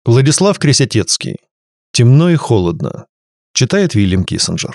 Владислав Кресятецкий. «Темно и холодно». Читает Вильям Киссинджер.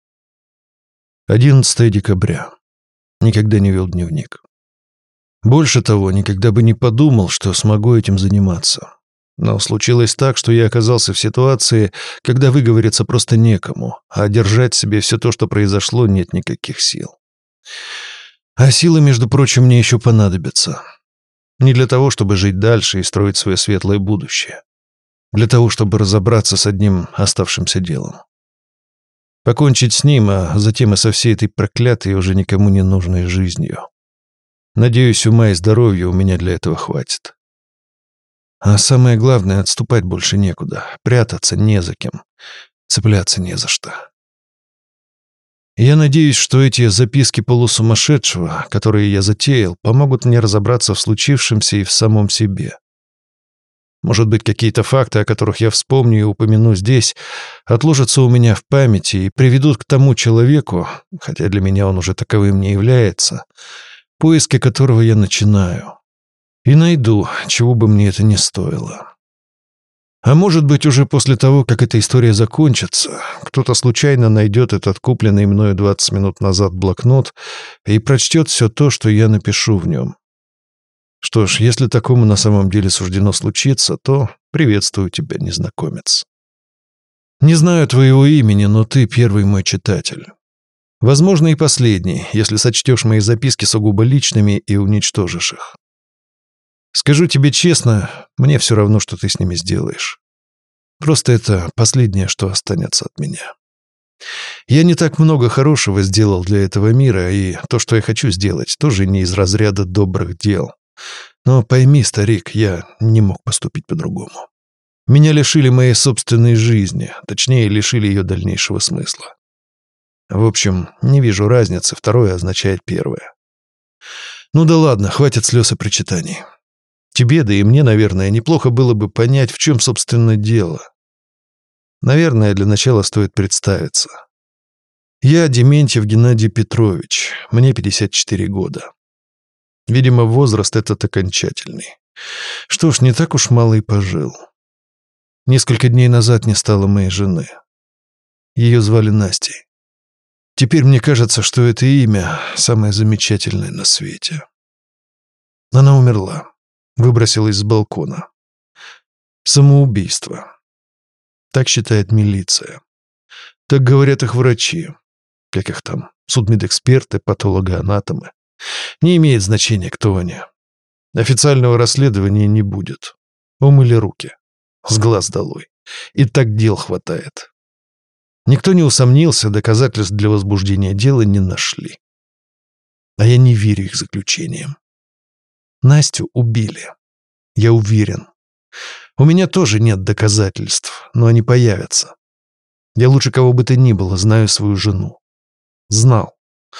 11 декабря. Никогда не вел дневник. Больше того, никогда бы не подумал, что смогу этим заниматься. Но случилось так, что я оказался в ситуации, когда выговориться просто некому, а держать в себе все то, что произошло, нет никаких сил. А силы, между прочим, мне еще понадобятся. Не для того, чтобы жить дальше и строить свое светлое будущее. Для того, чтобы разобраться с одним оставшимся делом. Покончить с ним, а затем и со всей этой проклятой, уже никому не нужной жизнью. Надеюсь, ума и здоровья у меня для этого хватит. А самое главное, отступать больше некуда. Прятаться не за кем. Цепляться не за что. Я надеюсь, что эти записки полусумасшедшего, которые я затеял, помогут мне разобраться в случившемся и в самом себе. Может быть, какие-то факты, о которых я вспомню и упомяну здесь, отложатся у меня в памяти и приведут к тому человеку, хотя для меня он уже таковым не является, поиски которого я начинаю. И найду, чего бы мне это ни стоило. А может быть, уже после того, как эта история закончится, кто-то случайно найдет этот купленный мною 20 минут назад блокнот и прочтет все то, что я напишу в нем. Что ж, если такому на самом деле суждено случиться, то приветствую тебя, незнакомец. Не знаю твоего имени, но ты первый мой читатель. Возможно, и последний, если сочтешь мои записки сугубо личными и уничтожишь их. Скажу тебе честно, мне все равно, что ты с ними сделаешь. Просто это последнее, что останется от меня. Я не так много хорошего сделал для этого мира, и то, что я хочу сделать, тоже не из разряда добрых дел. Но пойми, старик, я не мог поступить по-другому. Меня лишили моей собственной жизни, точнее, лишили ее дальнейшего смысла. В общем, не вижу разницы, второе означает первое. Ну да ладно, хватит слез и причитаний. Тебе, да и мне, наверное, неплохо было бы понять, в чем, собственно, дело. Наверное, для начала стоит представиться. Я Дементьев Геннадий Петрович, мне 54 года. Видимо, возраст этот окончательный. Что ж, не так уж мало и пожил. Несколько дней назад не стало моей жены. Ее звали Настей. Теперь мне кажется, что это имя самое замечательное на свете. Она умерла. Выбросилась с балкона. Самоубийство. Так считает милиция. Так говорят их врачи. Как их там? Судмедэксперты, патологоанатомы. Не имеет значения, кто они. Официального расследования не будет. Умыли руки. С глаз долой. И так дел хватает. Никто не усомнился, доказательств для возбуждения дела не нашли. А я не верю их заключениям. Настю убили. Я уверен. У меня тоже нет доказательств, но они появятся. Я лучше кого бы то ни было знаю свою жену. Знал.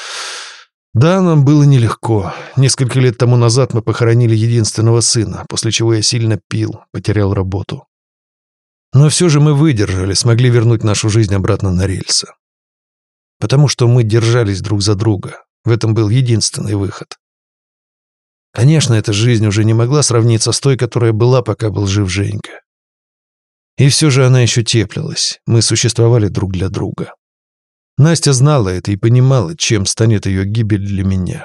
Да, нам было нелегко. Несколько лет тому назад мы похоронили единственного сына, после чего я сильно пил, потерял работу. Но все же мы выдержали, смогли вернуть нашу жизнь обратно на рельсы. Потому что мы держались друг за друга. В этом был единственный выход. Конечно, эта жизнь уже не могла сравниться с той, которая была, пока был жив Женька. И все же она еще теплилась. Мы существовали друг для друга. Настя знала это и понимала, чем станет ее гибель для меня.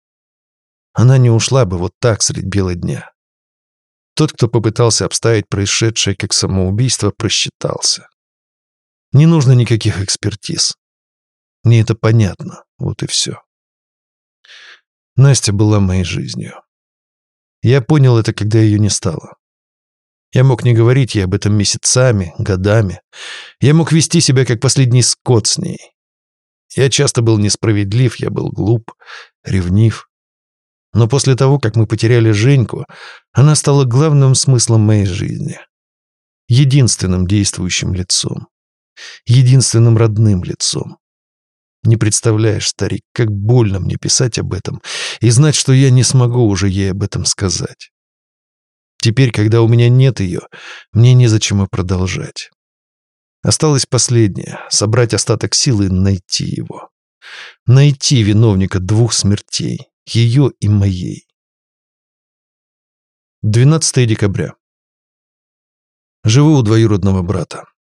Она не ушла бы вот так средь бела дня. Тот, кто попытался обставить происшедшее как самоубийство, просчитался. Не нужно никаких экспертиз. Мне это понятно, вот и все. Настя была моей жизнью. Я понял это, когда ее не стало. Я мог не говорить ей об этом месяцами, годами. Я мог вести себя как последний скот с ней. Я часто был несправедлив, я был глуп, ревнив. Но после того, как мы потеряли Женьку, она стала главным смыслом моей жизни. Единственным действующим лицом. Единственным родным лицом. Не представляешь, старик, как больно мне писать об этом и знать, что я не смогу уже ей об этом сказать. Теперь, когда у меня нет ее, мне незачем и продолжать. Осталось последнее — собрать остаток сил и найти его. Найти виновника двух смертей, ее и моей. 12 декабря. Живу у двоюродного брата.